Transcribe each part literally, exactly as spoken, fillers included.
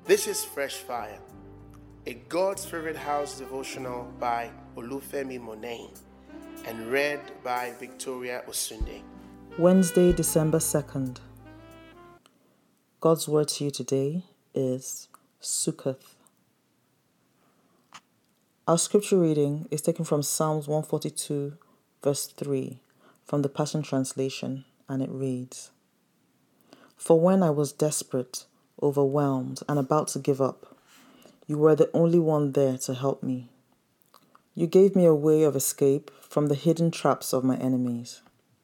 This is Fresh Fire, a God's Favorite House devotional by Olufemi Monain and read by Victoria Osunde. Wednesday, December second. God's word to you today is Sukkoth. Our scripture reading is taken from Psalms one forty-two, verse three, from the Passion Translation, and it reads, "For when I was desperate, overwhelmed, and about to give up, you were the only one there to help me. You gave me a way of escape from the hidden traps of my enemies."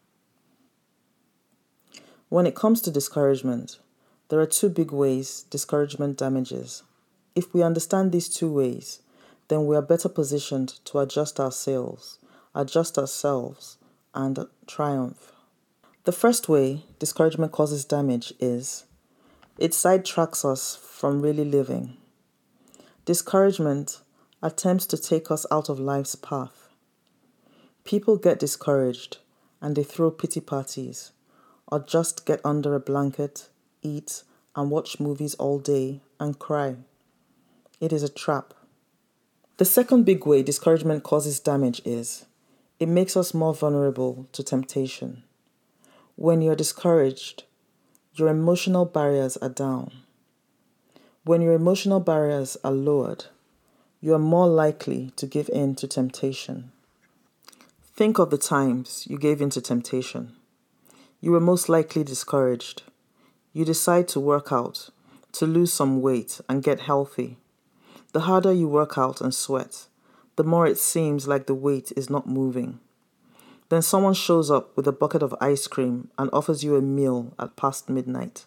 When it comes to discouragement, there are two big ways discouragement damages. If we understand these two ways, then we are better positioned to adjust our sails, adjust ourselves, and triumph. The first way discouragement causes damage is it sidetracks us from really living. Discouragement attempts to take us out of life's path. People get discouraged and they throw pity parties, or just get under a blanket, eat, and watch movies all day and cry. It is a trap. The second big way discouragement causes damage is it makes us more vulnerable to temptation. When you're discouraged, your emotional barriers are down. When your emotional barriers are lowered, you are more likely to give in to temptation. Think of the times you gave in to temptation. You were most likely discouraged. You decide to work out, to lose some weight and get healthy. The harder you work out and sweat, the more it seems like the weight is not moving. Then someone shows up with a bucket of ice cream and offers you a meal at past midnight.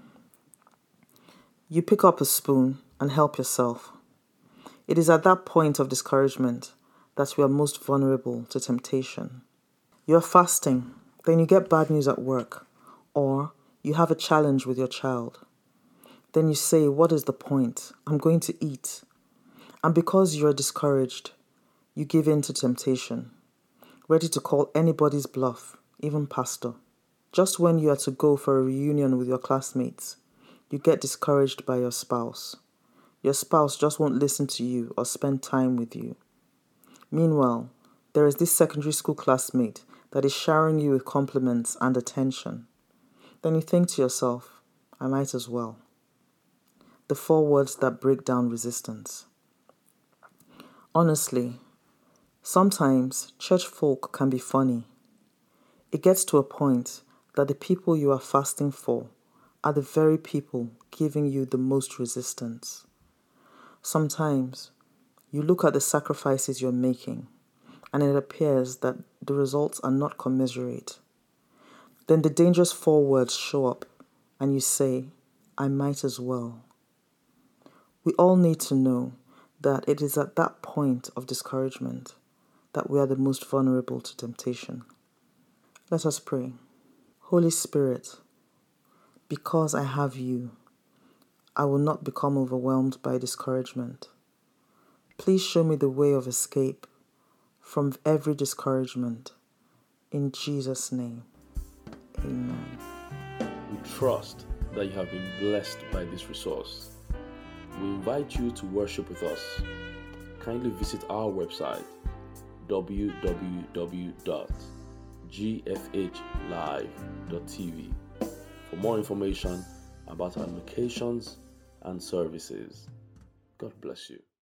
You pick up a spoon and help yourself. It is at that point of discouragement that we are most vulnerable to temptation. You're fasting, then you get bad news at work, or you have a challenge with your child. Then you say, "What is the point? I'm going to eat." And because you're discouraged, you give in to temptation, ready to call anybody's bluff, even pastor. Just when you are to go for a reunion with your classmates, you get discouraged by your spouse. Your spouse just won't listen to you or spend time with you. Meanwhile, there is this secondary school classmate that is showering you with compliments and attention. Then you think to yourself, I might as well. The four words that break down resistance. Honestly, sometimes church folk can be funny. It gets to a point that the people you are fasting for are the very people giving you the most resistance. Sometimes you look at the sacrifices you're making and it appears that the results are not commensurate. Then the dangerous four words show up and you say, I might as well. We all need to know that it is at that point of discouragement that we are the most vulnerable to temptation. Let us pray. Holy Spirit, because I have you, I will not become overwhelmed by discouragement. Please show me the way of escape from every discouragement. In Jesus' name, amen. We trust that you have been blessed by this resource. We invite you to worship with us. Kindly visit our website w w w dot g f h live dot t v for more information about our locations and services. God bless you.